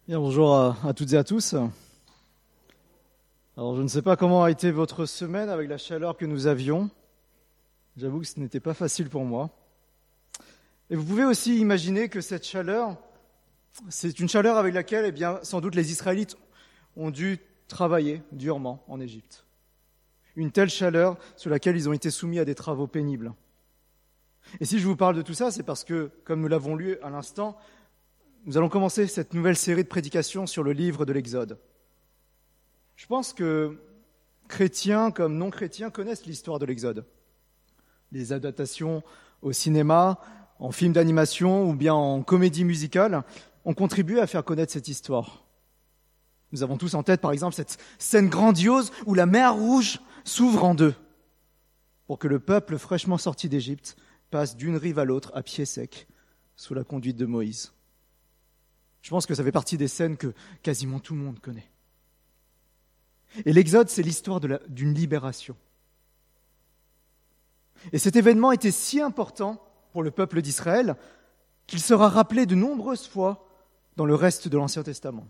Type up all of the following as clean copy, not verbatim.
Bien, bonjour à toutes et à tous. Alors, je ne sais pas comment a été votre semaine avec la chaleur que nous avions. J'avoue que ce n'était pas facile pour moi. Et vous pouvez aussi imaginer que cette chaleur, c'est une chaleur avec laquelle, sans doute, les Israélites ont dû travailler durement en Égypte. Une telle chaleur sur laquelle ils ont été soumis à des travaux pénibles. Et si je vous parle de tout ça, c'est parce que, comme nous l'avons lu à l'instant, nous allons commencer cette nouvelle série de prédications sur le livre de l'Exode. Je pense que chrétiens comme non-chrétiens connaissent l'histoire de l'Exode. Les adaptations au cinéma, en film d'animation ou bien en comédie musicale ont contribué à faire connaître cette histoire. Nous avons tous en tête, par exemple, cette scène grandiose où la mer Rouge s'ouvre en deux pour que le peuple fraîchement sorti d'Égypte passe d'une rive à l'autre à pied sec sous la conduite de Moïse. Je pense que ça fait partie des scènes que quasiment tout le monde connaît. Et l'Exode, c'est l'histoire d'une libération. Et cet événement était si important pour le peuple d'Israël qu'il sera rappelé de nombreuses fois dans le reste de l'Ancien Testament.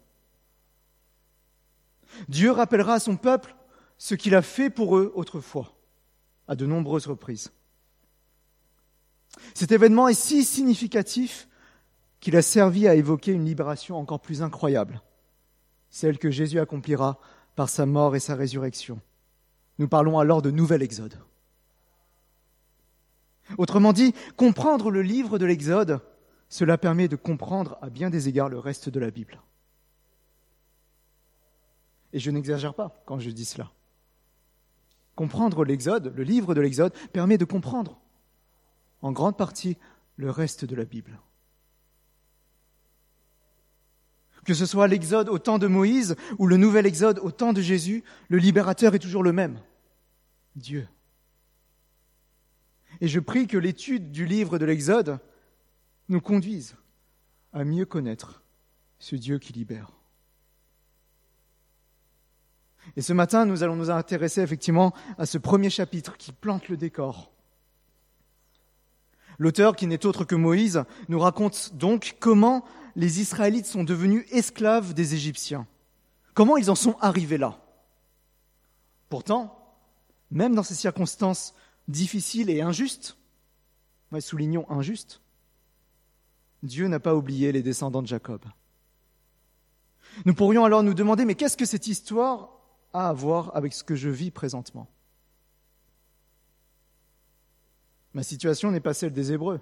Dieu rappellera à son peuple ce qu'il a fait pour eux autrefois, à de nombreuses reprises. Cet événement est si significatif qu'il a servi à évoquer une libération encore plus incroyable, celle que Jésus accomplira par sa mort et sa résurrection. Nous parlons alors de nouvel Exode. Autrement dit, comprendre le livre de l'Exode, cela permet de comprendre à bien des égards le reste de la Bible. Et je n'exagère pas quand je dis cela. Comprendre l'Exode, le livre de l'Exode, permet de comprendre en grande partie le reste de la Bible. Que ce soit l'Exode au temps de Moïse ou le nouvel Exode au temps de Jésus, le libérateur est toujours le même, Dieu. Et je prie que l'étude du livre de l'Exode nous conduise à mieux connaître ce Dieu qui libère. Et ce matin, nous allons nous intéresser effectivement à ce premier chapitre qui plante le décor. L'auteur, qui n'est autre que Moïse, nous raconte donc comment les Israélites sont devenus esclaves des Égyptiens. Comment ils en sont arrivés là? Pourtant, même dans ces circonstances difficiles et injustes, soulignons injustes, Dieu n'a pas oublié les descendants de Jacob. Nous pourrions alors nous demander, mais qu'est-ce que cette histoire a à voir avec ce que je vis présentement? Ma situation n'est pas celle des Hébreux.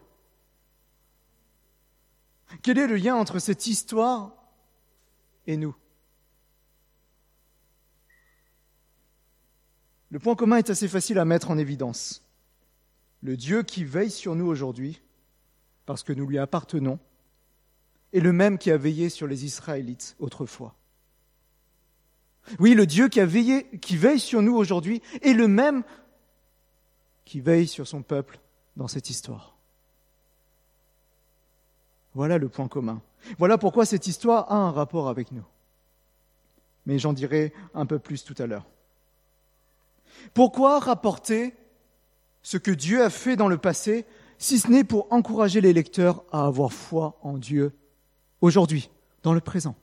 Quel est le lien entre cette histoire et nous? Le point commun est assez facile à mettre en évidence. Le Dieu qui veille sur nous aujourd'hui, parce que nous lui appartenons, est le même qui a veillé sur les Israélites autrefois. Oui, le Dieu qui veille sur nous aujourd'hui est le même qui veille sur son peuple dans cette histoire. Voilà le point commun. Voilà pourquoi cette histoire a un rapport avec nous. Mais j'en dirai un peu plus tout à l'heure. Pourquoi rapporter ce que Dieu a fait dans le passé, si ce n'est pour encourager les lecteurs à avoir foi en Dieu aujourd'hui, dans le présent?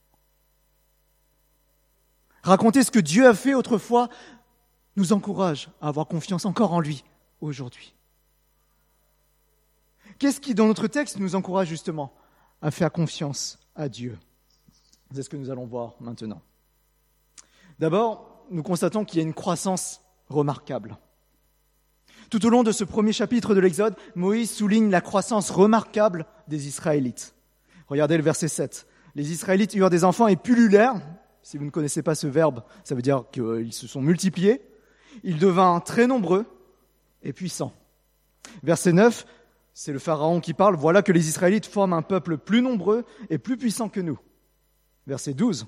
Raconter ce que Dieu a fait autrefois nous encourage à avoir confiance encore en lui aujourd'hui. Qu'est-ce qui, dans notre texte, nous encourage justement à faire confiance à Dieu? C'est ce que nous allons voir maintenant. D'abord, nous constatons qu'il y a une croissance remarquable. Tout au long de ce premier chapitre de l'Exode, Moïse souligne la croissance remarquable des Israélites. Regardez le verset 7. Les Israélites eurent des enfants et pullulèrent. Si vous ne connaissez pas ce verbe, ça veut dire qu'ils se sont multipliés. Ils devinrent très nombreux et puissants. Verset 9, c'est le Pharaon qui parle. Voilà que les Israélites forment un peuple plus nombreux et plus puissant que nous. Verset 12,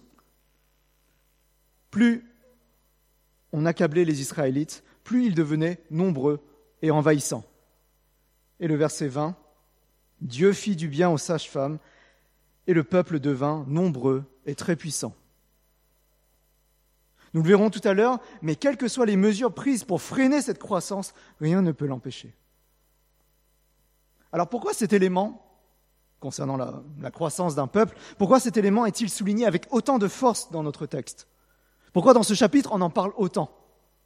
plus on accablait les Israélites, plus ils devenaient nombreux et envahissants. Et le verset 20, Dieu fit du bien aux sages-femmes et le peuple devint nombreux et très puissant. Nous le verrons tout à l'heure, mais quelles que soient les mesures prises pour freiner cette croissance, rien ne peut l'empêcher. Alors pourquoi cet élément concernant la croissance d'un peuple, pourquoi cet élément est-il souligné avec autant de force dans notre texte? Pourquoi dans ce chapitre on en parle autant?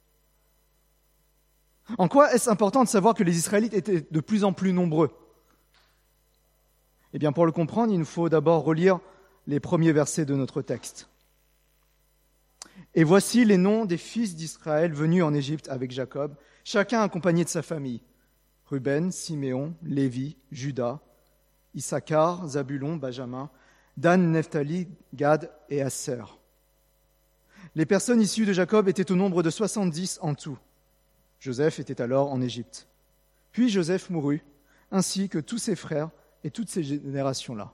En quoi est-ce important de savoir que les Israélites étaient de plus en plus nombreux? Eh bien, pour le comprendre, il nous faut d'abord relire les premiers versets de notre texte. Et voici les noms des fils d'Israël venus en Égypte avec Jacob, chacun accompagné de sa famille. Ruben, Siméon, Lévi, Juda, Issachar, Zabulon, Benjamin, Dan, Nephtali, Gad et Asser. Les personnes issues de Jacob étaient au nombre de 70 en tout. Joseph était alors en Égypte. Puis Joseph mourut, ainsi que tous ses frères et toutes ces générations-là.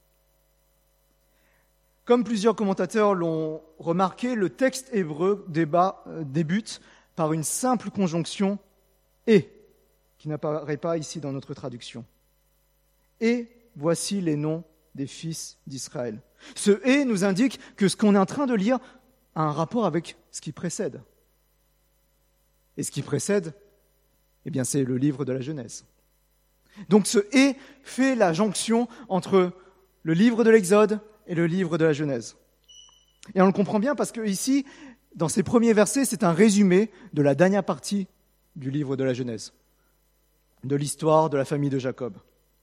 Comme plusieurs commentateurs l'ont remarqué, le texte hébreu débute par une simple conjonction « et », qui n'apparaît pas ici dans notre traduction. « Et voici les noms des fils d'Israël ». Ce « et » nous indique que ce qu'on est en train de lire a un rapport avec ce qui précède. Et ce qui précède, eh bien, c'est le livre de la Genèse. Donc ce « et » fait la jonction entre le livre de l'Exode et le livre de la Genèse. Et on le comprend bien parce que ici, dans ces premiers versets, c'est un résumé de la dernière partie du livre de la Genèse, de l'histoire de la famille de Jacob.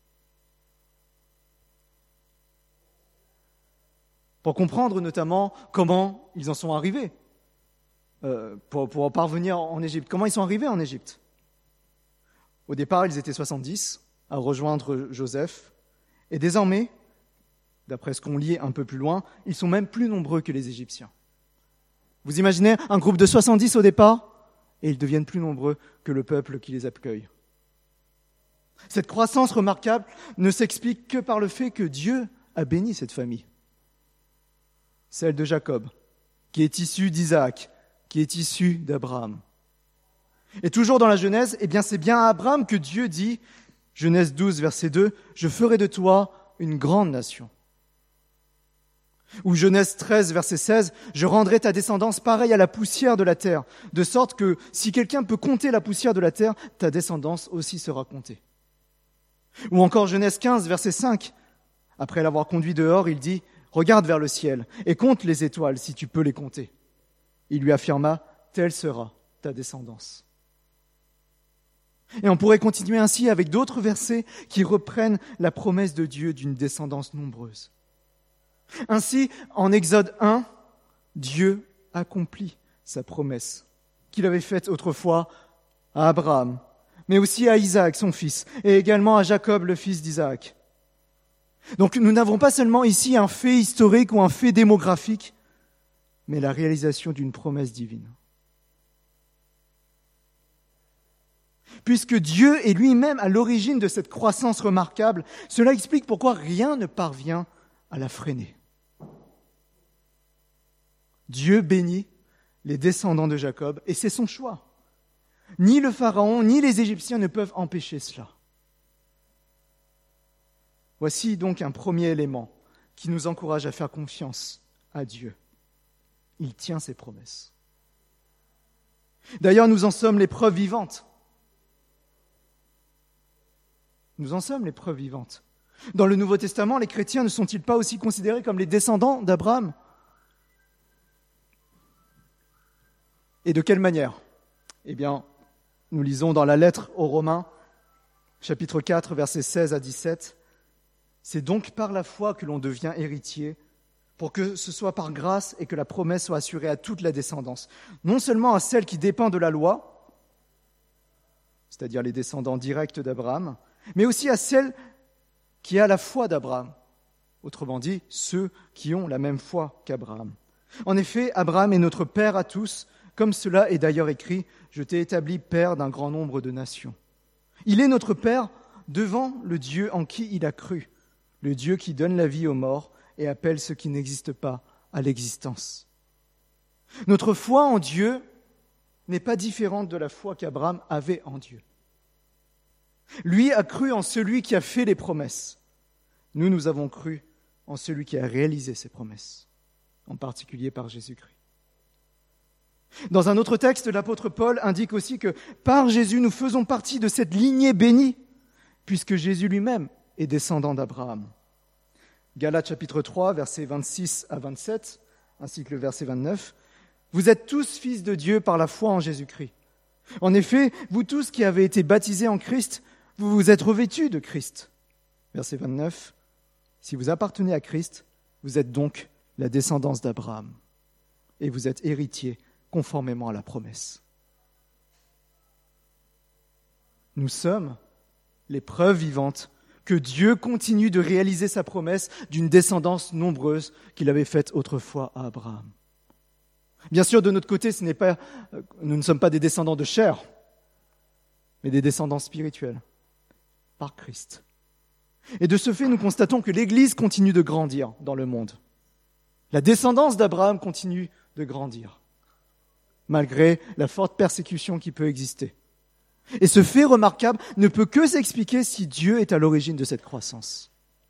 Pour comprendre notamment comment ils en sont arrivés, pour parvenir en Égypte. Comment ils sont arrivés en Égypte? Au départ, ils étaient 70 à rejoindre Joseph. Et désormais, d'après ce qu'on lit un peu plus loin, ils sont même plus nombreux que les Égyptiens. Vous imaginez un groupe de 70 au départ, et ils deviennent plus nombreux que le peuple qui les accueille. Cette croissance remarquable ne s'explique que par le fait que Dieu a béni cette famille. Celle de Jacob, qui est issue d'Isaac, qui est issue d'Abraham. Et toujours dans la Genèse, eh bien c'est bien à Abraham que Dieu dit, Genèse 12, verset 2, « Je ferai de toi une grande nation ». Ou Genèse 13, verset 16, « Je rendrai ta descendance pareille à la poussière de la terre, de sorte que si quelqu'un peut compter la poussière de la terre, ta descendance aussi sera comptée. » Ou encore Genèse 15, verset 5, après l'avoir conduit dehors, il dit, « Regarde vers le ciel et compte les étoiles si tu peux les compter. » Il lui affirma, « Telle sera ta descendance. » Et on pourrait continuer ainsi avec d'autres versets qui reprennent la promesse de Dieu d'une descendance nombreuse. Ainsi, en Exode 1, Dieu accomplit sa promesse qu'il avait faite autrefois à Abraham, mais aussi à Isaac, son fils, et également à Jacob, le fils d'Isaac. Donc nous n'avons pas seulement ici un fait historique ou un fait démographique, mais la réalisation d'une promesse divine. Puisque Dieu est lui-même à l'origine de cette croissance remarquable, cela explique pourquoi rien ne parvient à la freiner. Dieu bénit les descendants de Jacob, et c'est son choix. Ni le Pharaon, ni les Égyptiens ne peuvent empêcher cela. Voici donc un premier élément qui nous encourage à faire confiance à Dieu. Il tient ses promesses. D'ailleurs, nous en sommes les preuves vivantes. Nous en sommes les preuves vivantes. Dans le Nouveau Testament, les chrétiens ne sont-ils pas aussi considérés comme les descendants d'Abraham? Et de quelle manière? Eh bien, nous lisons dans la lettre aux Romains, chapitre 4, versets 16 à 17, « C'est donc par la foi que l'on devient héritier, pour que ce soit par grâce et que la promesse soit assurée à toute la descendance, non seulement à celle qui dépend de la loi, c'est-à-dire les descendants directs d'Abraham, mais aussi à celle qui a la foi d'Abraham, autrement dit, ceux qui ont la même foi qu'Abraham. En effet, Abraham est notre père à tous, comme cela est d'ailleurs écrit, « Je t'ai établi père d'un grand nombre de nations ». Il est notre père devant le Dieu en qui il a cru, le Dieu qui donne la vie aux morts et appelle ceux qui n'existent pas à l'existence. Notre foi en Dieu n'est pas différente de la foi qu'Abraham avait en Dieu. Lui a cru en celui qui a fait les promesses. Nous avons cru en celui qui a réalisé ces promesses, en particulier par Jésus-Christ. Dans un autre texte, l'apôtre Paul indique aussi que par Jésus, nous faisons partie de cette lignée bénie, puisque Jésus lui-même et descendants d'Abraham. Galates chapitre 3, versets 26 à 27, ainsi que le verset 29. Vous êtes tous fils de Dieu par la foi en Jésus-Christ. En effet, vous tous qui avez été baptisés en Christ, vous vous êtes revêtus de Christ. Verset 29. Si vous appartenez à Christ, vous êtes donc la descendance d'Abraham et vous êtes héritiers conformément à la promesse. Nous sommes les preuves vivantes que Dieu continue de réaliser sa promesse d'une descendance nombreuse qu'il avait faite autrefois à Abraham. Bien sûr, de notre côté, nous ne sommes pas des descendants de chair, mais des descendants spirituels, par Christ. Et de ce fait, nous constatons que l'Église continue de grandir dans le monde. La descendance d'Abraham continue de grandir, malgré la forte persécution qui peut exister. Et ce fait remarquable ne peut que s'expliquer si Dieu est à l'origine de cette croissance.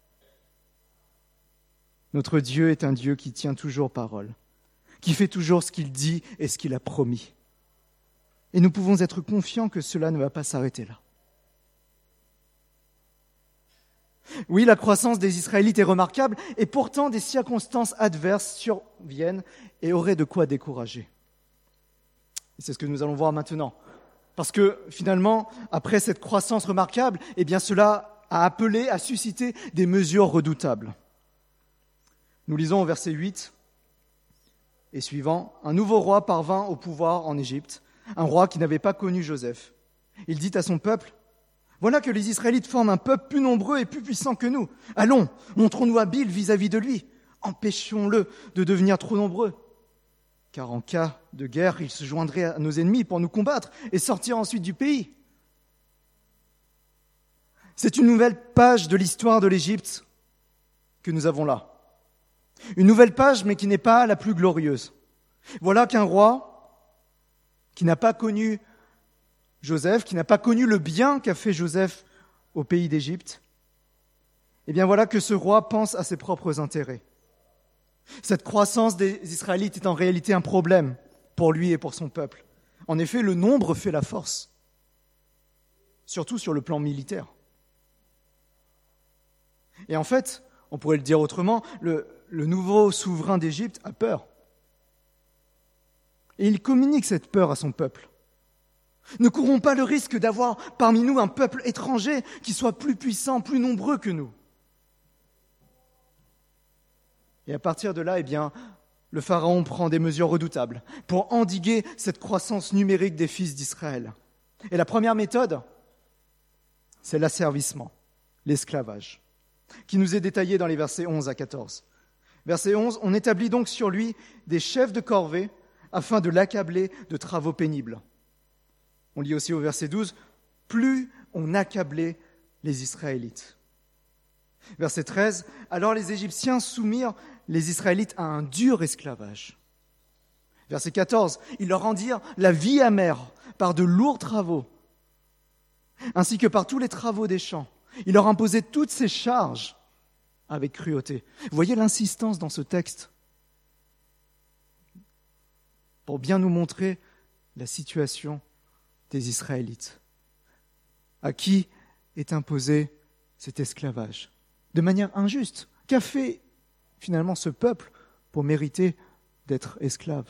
Notre Dieu est un Dieu qui tient toujours parole, qui fait toujours ce qu'il dit et ce qu'il a promis. Et nous pouvons être confiants que cela ne va pas s'arrêter là. Oui, la croissance des Israélites est remarquable et pourtant des circonstances adverses surviennent et auraient de quoi décourager. Et c'est ce que nous allons voir maintenant. Parce que finalement, après cette croissance remarquable, eh bien cela a appelé, a suscité des mesures redoutables. Nous lisons au verset 8 et suivant, « Un nouveau roi parvint au pouvoir en Égypte, un roi qui n'avait pas connu Joseph. Il dit à son peuple, « Voilà que les Israélites forment un peuple plus nombreux et plus puissant que nous. Allons, montrons-nous habiles vis-à-vis de lui. Empêchons-le de devenir trop nombreux. Car en cas de guerre, il se joindrait à nos ennemis pour nous combattre et sortir ensuite du pays. » C'est une nouvelle page de l'histoire de l'Égypte que nous avons là. Une nouvelle page, mais qui n'est pas la plus glorieuse. Voilà qu'un roi qui n'a pas connu Joseph, qui n'a pas connu le bien qu'a fait Joseph au pays d'Égypte, eh bien voilà que ce roi pense à ses propres intérêts. Cette croissance des Israélites est en réalité un problème pour lui et pour son peuple. En effet, le nombre fait la force, surtout sur le plan militaire. Et en fait, on pourrait le dire autrement, le nouveau souverain d'Égypte a peur. Et il communique cette peur à son peuple. Ne courons pas le risque d'avoir parmi nous un peuple étranger qui soit plus puissant, plus nombreux que nous. Et à partir de là, eh bien, le Pharaon prend des mesures redoutables pour endiguer cette croissance numérique des fils d'Israël. Et la première méthode, c'est l'asservissement, l'esclavage, qui nous est détaillé dans les versets 11 à 14. Verset 11, « On établit donc sur lui des chefs de corvée afin de l'accabler de travaux pénibles. » On lit aussi au verset 12, « Plus on accablait les Israélites. » Verset 13, « Alors les Égyptiens soumirent les Israélites à un dur esclavage. » Verset 14, « Ils leur rendirent la vie amère par de lourds travaux, ainsi que par tous les travaux des champs. Ils leur imposaient toutes ces charges avec cruauté. » Vous voyez l'insistance dans ce texte pour bien nous montrer la situation des Israélites, à qui est imposé cet esclavage de manière injuste. Qu'a fait finalement ce peuple pour mériter d'être esclave?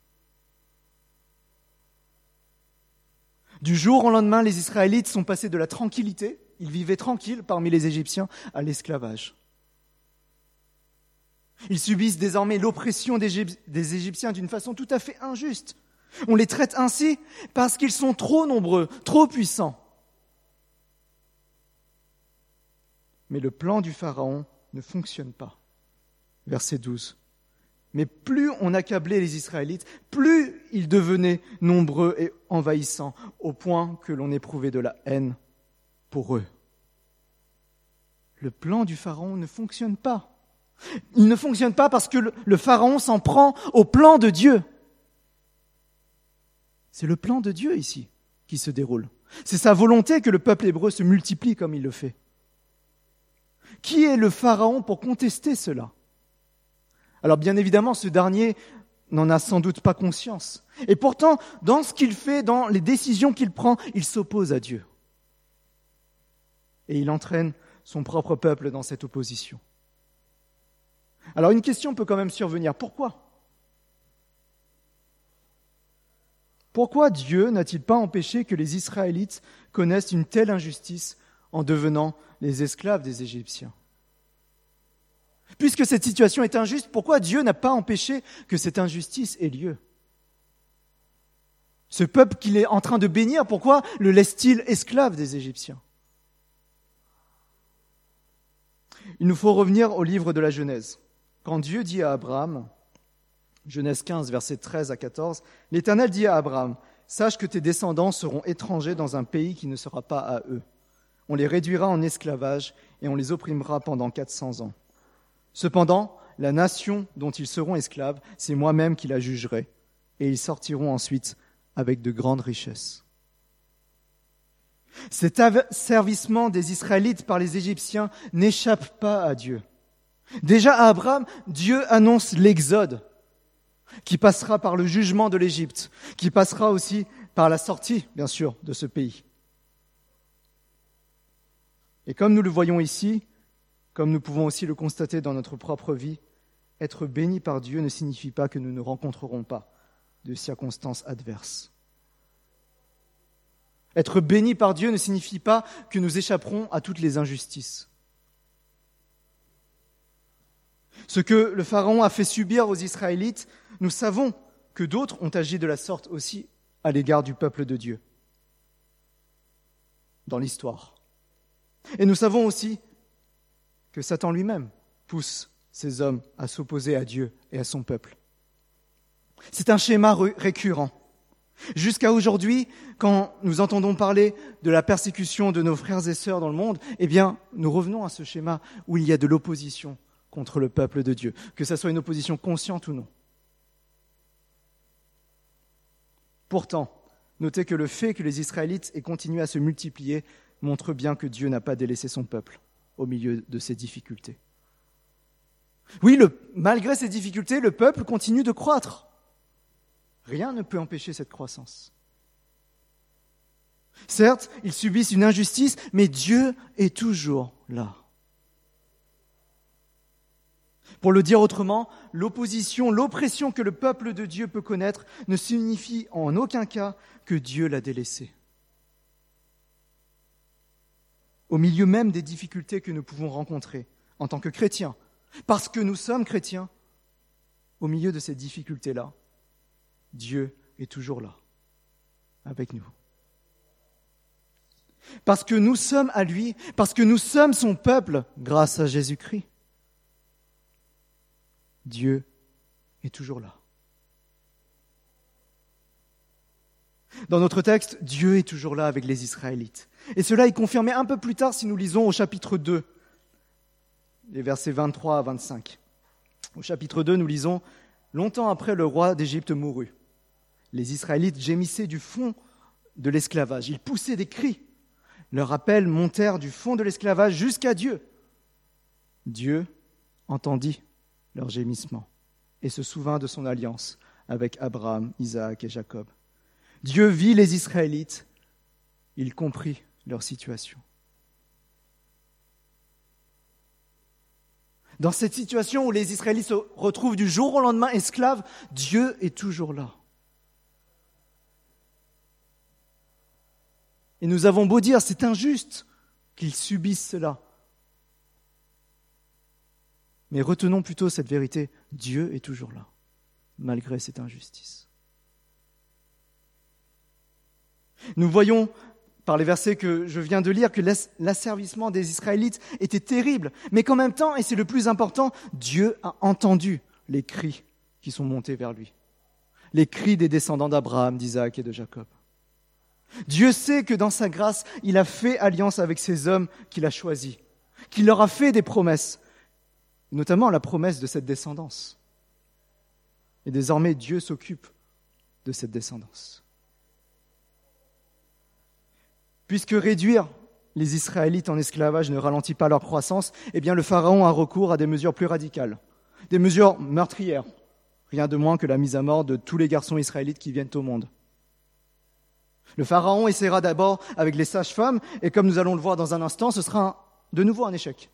Du jour au lendemain, les Israélites sont passés de la tranquillité, ils vivaient tranquilles parmi les Égyptiens, à l'esclavage. Ils subissent désormais l'oppression des Égyptiens d'une façon tout à fait injuste. On les traite ainsi parce qu'ils sont trop nombreux, trop puissants. Mais le plan du Pharaon ne fonctionne pas. Verset 12. Mais plus on accablait les Israélites, plus ils devenaient nombreux et envahissants, au point que l'on éprouvait de la haine pour eux. Le plan du Pharaon ne fonctionne pas. Il ne fonctionne pas parce que le Pharaon s'en prend au plan de Dieu. C'est le plan de Dieu ici qui se déroule. C'est sa volonté que le peuple hébreu se multiplie comme il le fait. Qui est le Pharaon pour contester cela? Alors bien évidemment, ce dernier n'en a sans doute pas conscience. Et pourtant, dans ce qu'il fait, dans les décisions qu'il prend, il s'oppose à Dieu. Et il entraîne son propre peuple dans cette opposition. Alors une question peut quand même survenir. Pourquoi ? Pourquoi Dieu n'a-t-il pas empêché que les Israélites connaissent une telle injustice en devenant les esclaves des Égyptiens ? Puisque cette situation est injuste, pourquoi Dieu n'a pas empêché que cette injustice ait lieu ? Ce peuple qu'il est en train de bénir, pourquoi le laisse-t-il esclave des Égyptiens ? Il nous faut revenir au livre de la Genèse. Quand Dieu dit à Abraham, Genèse 15, versets 13 à 14, l'Éternel dit à Abraham, « Sache que tes descendants seront étrangers dans un pays qui ne sera pas à eux. On les réduira en esclavage et on les opprimera pendant 400 ans. Cependant, la nation dont ils seront esclaves, c'est moi-même qui la jugerai, et ils sortiront ensuite avec de grandes richesses. » Cet asservissement des Israélites par les Égyptiens n'échappe pas à Dieu. Déjà à Abraham, Dieu annonce l'exode, qui passera par le jugement de l'Égypte, qui passera aussi par la sortie, bien sûr, de ce pays. Et comme nous le voyons ici, comme nous pouvons aussi le constater dans notre propre vie, être béni par Dieu ne signifie pas que nous ne rencontrerons pas de circonstances adverses. Être béni par Dieu ne signifie pas que nous échapperons à toutes les injustices. Ce que le Pharaon a fait subir aux Israélites, nous savons que d'autres ont agi de la sorte aussi à l'égard du peuple de Dieu dans l'histoire. Et nous savons aussi que Satan lui-même pousse ces hommes à s'opposer à Dieu et à son peuple. C'est un schéma récurrent. Jusqu'à aujourd'hui, quand nous entendons parler de la persécution de nos frères et sœurs dans le monde, eh bien, nous revenons à ce schéma où il y a de l'opposition contre le peuple de Dieu, que ce soit une opposition consciente ou non. Pourtant, notez que le fait que les Israélites aient continué à se multiplier montre bien que Dieu n'a pas délaissé son peuple au milieu de ces difficultés. Oui, malgré ces difficultés, le peuple continue de croître. Rien ne peut empêcher cette croissance. Certes, ils subissent une injustice, mais Dieu est toujours là. Pour le dire autrement, l'opposition, l'oppression que le peuple de Dieu peut connaître ne signifie en aucun cas que Dieu l'a délaissé. Au milieu même des difficultés que nous pouvons rencontrer en tant que chrétiens, parce que nous sommes chrétiens, au milieu de ces difficultés-là, Dieu est toujours là, avec nous. Parce que nous sommes à lui, parce que nous sommes son peuple, grâce à Jésus-Christ, Dieu est toujours là. Dans notre texte, Dieu est toujours là avec les Israélites. Et cela est confirmé un peu plus tard si nous lisons au chapitre 2, les versets 23 à 25. Au chapitre 2, nous lisons « Longtemps après, le roi d'Égypte mourut. Les Israélites gémissaient du fond de l'esclavage. Ils poussaient des cris. Leurs appels montèrent du fond de l'esclavage jusqu'à Dieu. Dieu entendit leurs gémissements et se souvint de son alliance avec Abraham, Isaac et Jacob. Dieu vit les Israélites, il comprit leur situation. » Dans cette situation où les Israélites se retrouvent du jour au lendemain esclaves, Dieu est toujours là. Et nous avons beau dire, c'est injuste qu'ils subissent cela. Mais retenons plutôt cette vérité, Dieu est toujours là, malgré cette injustice. Nous voyons par les versets que je viens de lire que l'asservissement des Israélites était terrible, mais qu'en même temps, et c'est le plus important, Dieu a entendu les cris qui sont montés vers lui, les cris des descendants d'Abraham, d'Isaac et de Jacob. Dieu sait que dans sa grâce, il a fait alliance avec ces hommes qu'il a choisis, qu'il leur a fait des promesses, notamment la promesse de cette descendance. Et désormais, Dieu s'occupe de cette descendance. Puisque réduire les Israélites en esclavage ne ralentit pas leur croissance, eh bien le Pharaon a recours à des mesures plus radicales, des mesures meurtrières, rien de moins que la mise à mort de tous les garçons israélites qui viennent au monde. Le Pharaon essaiera d'abord avec les sages-femmes, et comme nous allons le voir dans un instant, ce sera de nouveau un échec.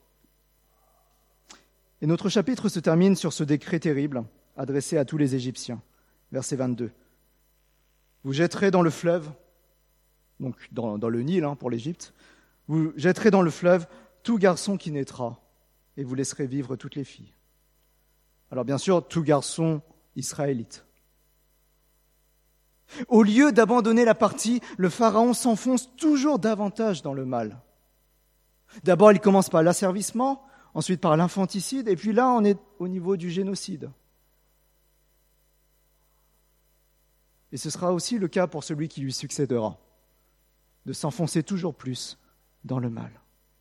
Et notre chapitre se termine sur ce décret terrible adressé à tous les Égyptiens. Verset 22. Vous jetterez dans le fleuve, donc dans le Nil pour l'Égypte, vous jetterez dans le fleuve tout garçon qui naîtra et vous laisserez vivre toutes les filles. Alors bien sûr, tout garçon israélite. Au lieu d'abandonner la partie, le Pharaon s'enfonce toujours davantage dans le mal. D'abord, il commence par l'asservissement, ensuite par l'infanticide, et puis là, on est au niveau du génocide. Et ce sera aussi le cas pour celui qui lui succédera, de s'enfoncer toujours plus dans le mal.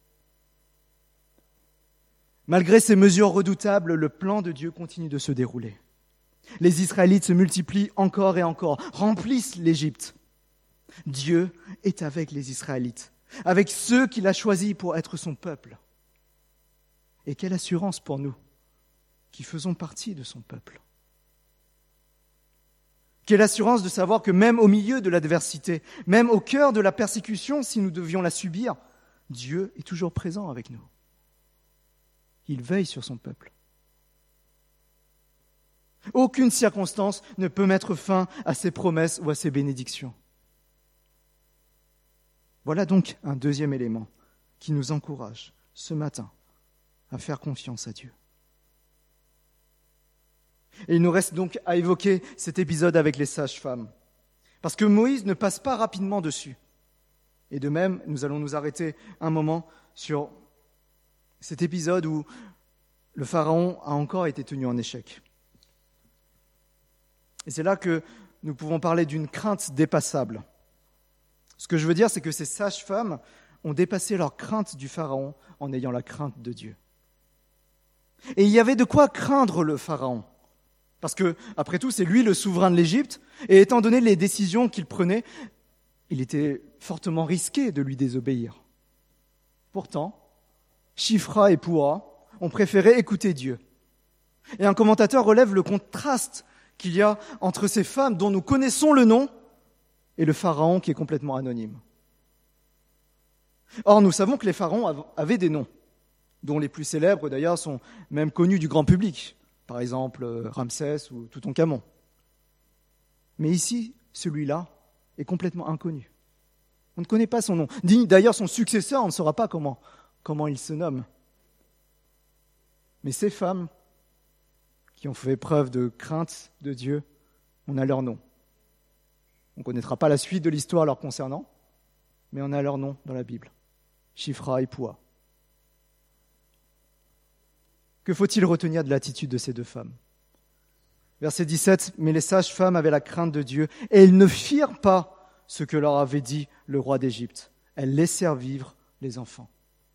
Malgré ces mesures redoutables, le plan de Dieu continue de se dérouler. Les Israélites se multiplient encore et encore, remplissent l'Égypte. Dieu est avec les Israélites, avec ceux qu'il a choisis pour être son peuple. Et quelle assurance pour nous qui faisons partie de son peuple. Quelle assurance de savoir que même au milieu de l'adversité, même au cœur de la persécution, si nous devions la subir, Dieu est toujours présent avec nous. Il veille sur son peuple. Aucune circonstance ne peut mettre fin à ses promesses ou à ses bénédictions. Voilà donc un deuxième élément qui nous encourage ce matin à faire confiance à Dieu. Et il nous reste donc à évoquer cet épisode avec les sages-femmes, parce que Moïse ne passe pas rapidement dessus. Et de même, nous allons nous arrêter un moment sur cet épisode où le Pharaon a encore été tenu en échec. Et c'est là que nous pouvons parler d'une crainte dépassable. Ce que je veux dire, c'est que ces sages-femmes ont dépassé leur crainte du Pharaon en ayant la crainte de Dieu. Et il y avait de quoi craindre le Pharaon. Parce que, après tout, c'est lui le souverain de l'Égypte, et étant donné les décisions qu'il prenait, il était fortement risqué de lui désobéir. Pourtant, Shifra et Puah ont préféré écouter Dieu. Et un commentateur relève le contraste qu'il y a entre ces femmes dont nous connaissons le nom et le pharaon qui est complètement anonyme. Or, nous savons que les pharaons avaient des noms, dont les plus célèbres d'ailleurs sont même connus du grand public, par exemple Ramsès ou Toutankhamon. Mais ici, celui-là est complètement inconnu. On ne connaît pas son nom. D'ailleurs, son successeur, on ne saura pas comment il se nomme. Mais ces femmes qui ont fait preuve de crainte de Dieu, on a leur nom. On ne connaîtra pas la suite de l'histoire leur concernant, mais on a leur nom dans la Bible. Shifra et Puah. Que faut-il retenir de l'attitude de ces deux femmes ? Verset 17, « Mais les sages-femmes avaient la crainte de Dieu, et elles ne firent pas ce que leur avait dit le roi d'Égypte. Elles laissèrent vivre les enfants. »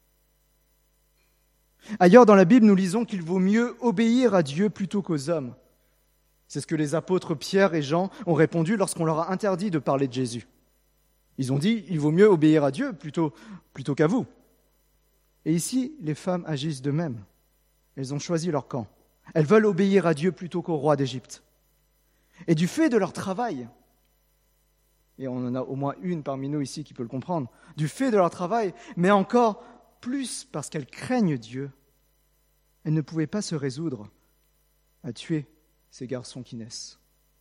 Ailleurs dans la Bible, nous lisons qu'il vaut mieux obéir à Dieu plutôt qu'aux hommes. C'est ce que les apôtres Pierre et Jean ont répondu lorsqu'on leur a interdit de parler de Jésus. Ils ont dit, il vaut mieux obéir à Dieu plutôt qu'à vous. Et ici, les femmes agissent de même. Elles ont choisi leur camp. Elles veulent obéir à Dieu plutôt qu'au roi d'Égypte. Et du fait de leur travail, et on en a au moins une parmi nous ici qui peut le comprendre, du fait de leur travail, mais encore plus parce qu'elles craignent Dieu, elles ne pouvaient pas se résoudre à tuer ces garçons qui naissent.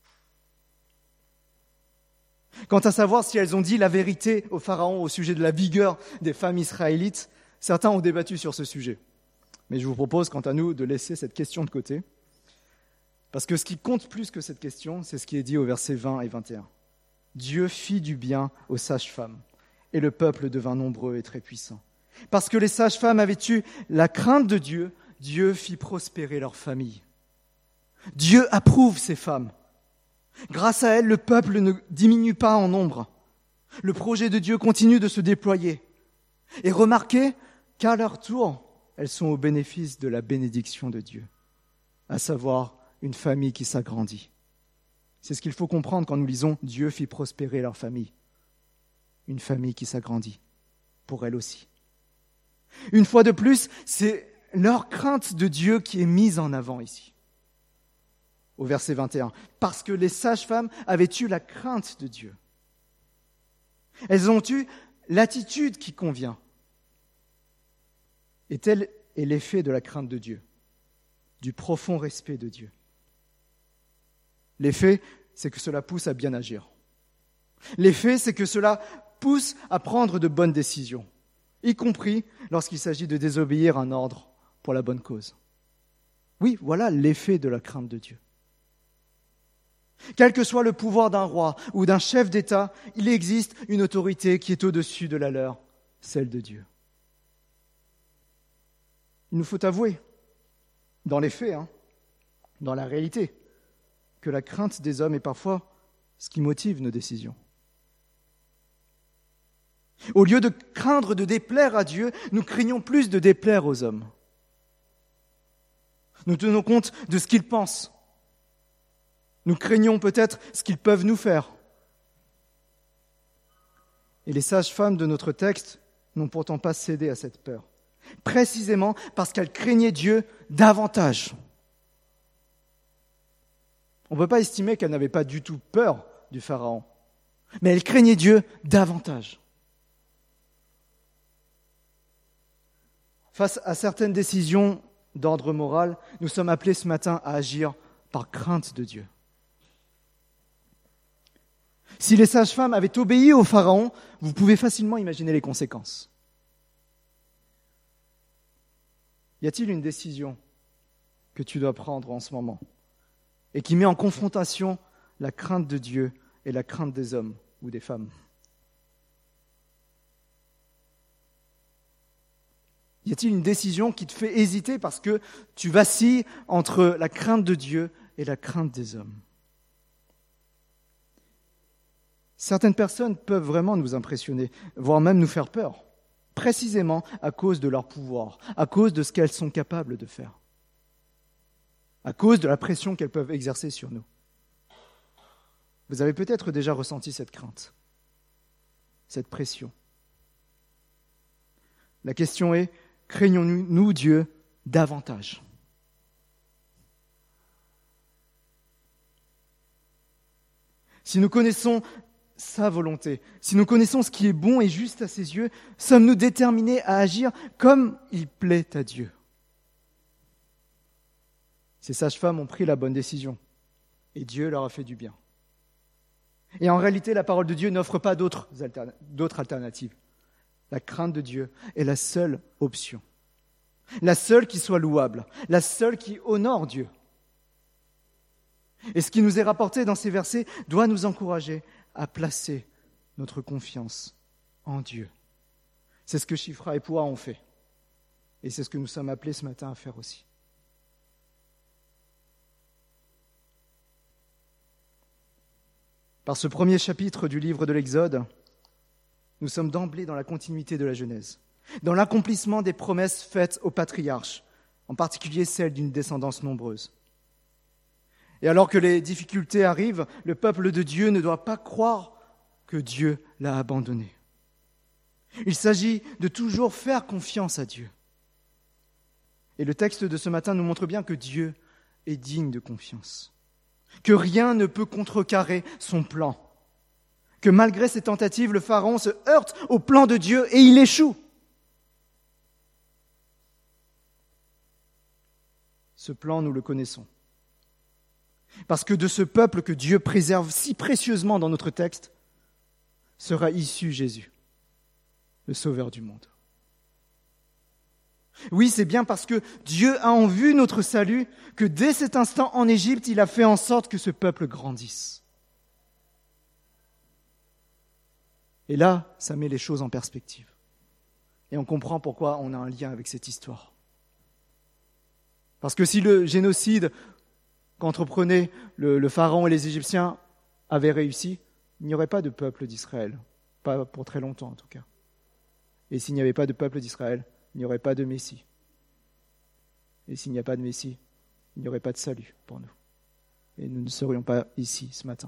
Quant à savoir si elles ont dit la vérité au Pharaon au sujet de la vigueur des femmes israélites, certains ont débattu sur ce sujet. Mais je vous propose, quant à nous, de laisser cette question de côté, parce que ce qui compte plus que cette question, c'est ce qui est dit au verset 20 et 21. Dieu fit du bien aux sages-femmes, et le peuple devint nombreux et très puissant. Parce que les sages-femmes avaient eu la crainte de Dieu, Dieu fit prospérer leur famille. Dieu approuve ces femmes. Grâce à elles, le peuple ne diminue pas en nombre. Le projet de Dieu continue de se déployer. Et remarquez qu'à leur tour, elles sont au bénéfice de la bénédiction de Dieu, à savoir une famille qui s'agrandit. C'est ce qu'il faut comprendre quand nous lisons « Dieu fit prospérer leur famille ». Une famille qui s'agrandit, pour elle aussi. Une fois de plus, c'est leur crainte de Dieu qui est mise en avant ici. Au verset 21, parce que les sages-femmes avaient eu la crainte de Dieu. Elles ont eu l'attitude qui convient. Et tel est l'effet de la crainte de Dieu, du profond respect de Dieu. L'effet, c'est que cela pousse à bien agir. L'effet, c'est que cela pousse à prendre de bonnes décisions, y compris lorsqu'il s'agit de désobéir à un ordre pour la bonne cause. Oui, voilà l'effet de la crainte de Dieu. Quel que soit le pouvoir d'un roi ou d'un chef d'État, il existe une autorité qui est au-dessus de la leur, celle de Dieu. Il nous faut avouer, dans les faits, dans la réalité, que la crainte des hommes est parfois ce qui motive nos décisions. Au lieu de craindre de déplaire à Dieu, nous craignons plus de déplaire aux hommes. Nous tenons compte de ce qu'ils pensent. Nous craignons peut-être ce qu'ils peuvent nous faire. Et les sages-femmes de notre texte n'ont pourtant pas cédé à cette peur, précisément parce qu'elles craignaient Dieu davantage. On ne peut pas estimer qu'elles n'avaient pas du tout peur du Pharaon, mais elles craignaient Dieu davantage. Face à certaines décisions d'ordre moral, nous sommes appelés ce matin à agir par crainte de Dieu. Si les sages-femmes avaient obéi au Pharaon, vous pouvez facilement imaginer les conséquences. Y a-t-il une décision que tu dois prendre en ce moment et qui met en confrontation la crainte de Dieu et la crainte des hommes ou des femmes? Y a-t-il une décision qui te fait hésiter parce que tu vacilles entre la crainte de Dieu et la crainte des hommes? Certaines personnes peuvent vraiment nous impressionner, voire même nous faire peur, précisément à cause de leur pouvoir, à cause de ce qu'elles sont capables de faire, à cause de la pression qu'elles peuvent exercer sur nous. Vous avez peut-être déjà ressenti cette crainte, cette pression. La question est, craignons-nous Dieu davantage? Si nous connaissons sa volonté, si nous connaissons ce qui est bon et juste à ses yeux, sommes-nous déterminés à agir comme il plaît à Dieu? Ces sages-femmes ont pris la bonne décision et Dieu leur a fait du bien. Et en réalité, la parole de Dieu n'offre pas d'autres alternatives. La crainte de Dieu est la seule option, la seule qui soit louable, la seule qui honore Dieu. Et ce qui nous est rapporté dans ces versets doit nous encourager à placer notre confiance en Dieu. C'est ce que Shifra et Poua ont fait. Et c'est ce que nous sommes appelés ce matin à faire aussi. Par ce premier chapitre du livre de l'Exode, nous sommes d'emblée dans la continuité de la Genèse, dans l'accomplissement des promesses faites aux patriarches, en particulier celle d'une descendance nombreuse. Et alors que les difficultés arrivent, le peuple de Dieu ne doit pas croire que Dieu l'a abandonné. Il s'agit de toujours faire confiance à Dieu. Et le texte de ce matin nous montre bien que Dieu est digne de confiance, que rien ne peut contrecarrer son plan, que malgré ses tentatives, le Pharaon se heurte au plan de Dieu et il échoue. Ce plan, nous le connaissons. Parce que de ce peuple que Dieu préserve si précieusement dans notre texte, sera issu Jésus, le Sauveur du monde. Oui, c'est bien parce que Dieu a en vue notre salut que dès cet instant en Égypte, il a fait en sorte que ce peuple grandisse. Et là, ça met les choses en perspective. Et on comprend pourquoi on a un lien avec cette histoire. Parce que si le génocide qu'entreprenaient le Pharaon et les Égyptiens avait réussi, il n'y aurait pas de peuple d'Israël, pas pour très longtemps en tout cas. Et s'il n'y avait pas de peuple d'Israël, il n'y aurait pas de Messie. Et s'il n'y a pas de Messie, il n'y aurait pas de salut pour nous. Et nous ne serions pas ici ce matin.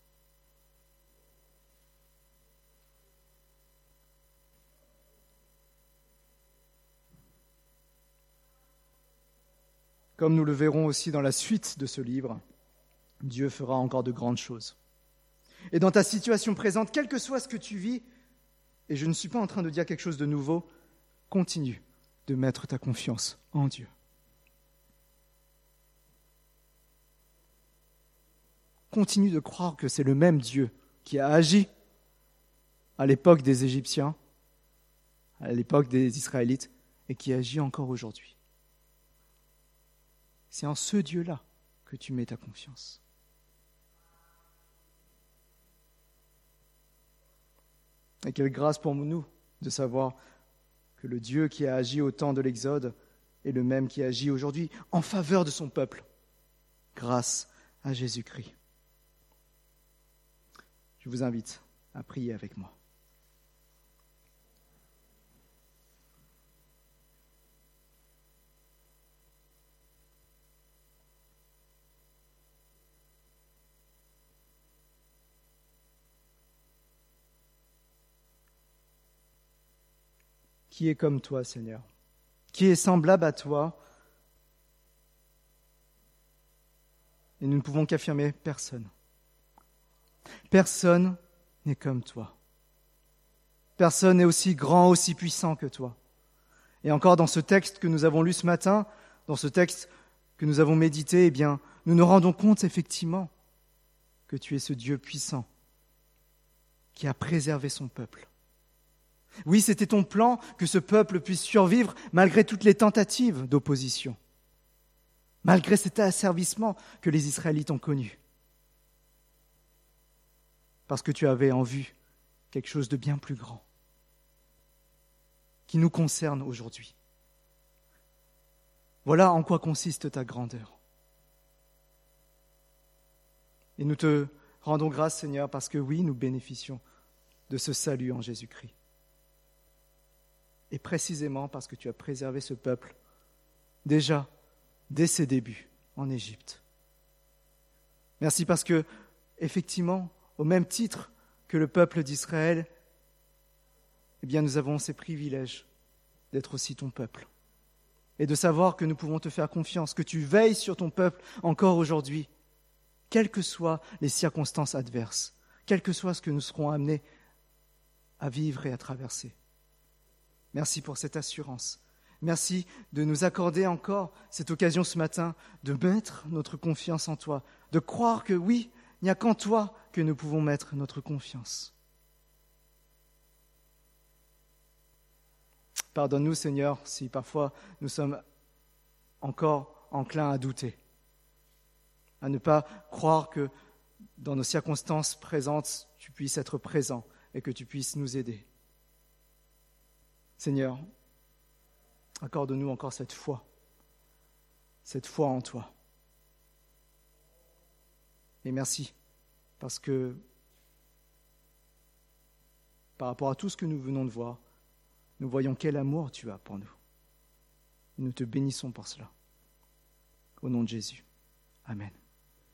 Comme nous le verrons aussi dans la suite de ce livre, Dieu fera encore de grandes choses. Et dans ta situation présente, quel que soit ce que tu vis, et je ne suis pas en train de dire quelque chose de nouveau, continue de mettre ta confiance en Dieu. Continue de croire que c'est le même Dieu qui a agi à l'époque des Égyptiens, à l'époque des Israélites, et qui agit encore aujourd'hui. C'est en ce Dieu-là que tu mets ta confiance. Et quelle grâce pour nous de savoir que le Dieu qui a agi au temps de l'Exode est le même qui agit aujourd'hui en faveur de son peuple, grâce à Jésus-Christ. Je vous invite à prier avec moi. Qui est comme toi, Seigneur? Qui est semblable à toi? Et nous ne pouvons qu'affirmer personne. Personne n'est comme toi. Personne n'est aussi grand, aussi puissant que toi. Et encore dans ce texte que nous avons lu ce matin, dans ce texte que nous avons médité, eh bien, nous nous rendons compte effectivement que tu es ce Dieu puissant qui a préservé son peuple. Oui, c'était ton plan que ce peuple puisse survivre malgré toutes les tentatives d'opposition, malgré cet asservissement que les Israélites ont connu. Parce que tu avais en vue quelque chose de bien plus grand, qui nous concerne aujourd'hui. Voilà en quoi consiste ta grandeur. Et nous te rendons grâce, Seigneur, parce que oui, nous bénéficions de ce salut en Jésus-Christ. Et précisément parce que tu as préservé ce peuple, déjà, dès ses débuts, en Égypte. Merci parce que, effectivement, au même titre que le peuple d'Israël, eh bien, nous avons ces privilèges d'être aussi ton peuple. Et de savoir que nous pouvons te faire confiance, que tu veilles sur ton peuple encore aujourd'hui, quelles que soient les circonstances adverses, quel que soit ce que nous serons amenés à vivre et à traverser. Merci pour cette assurance. Merci de nous accorder encore cette occasion ce matin de mettre notre confiance en toi, de croire que oui, il n'y a qu'en toi que nous pouvons mettre notre confiance. Pardonne-nous, Seigneur, si parfois nous sommes encore enclins à douter, à ne pas croire que dans nos circonstances présentes, tu puisses être présent et que tu puisses nous aider. Seigneur, accorde-nous encore cette foi en toi. Et merci, parce que par rapport à tout ce que nous venons de voir, nous voyons quel amour tu as pour nous. Nous te bénissons pour cela. Au nom de Jésus. Amen.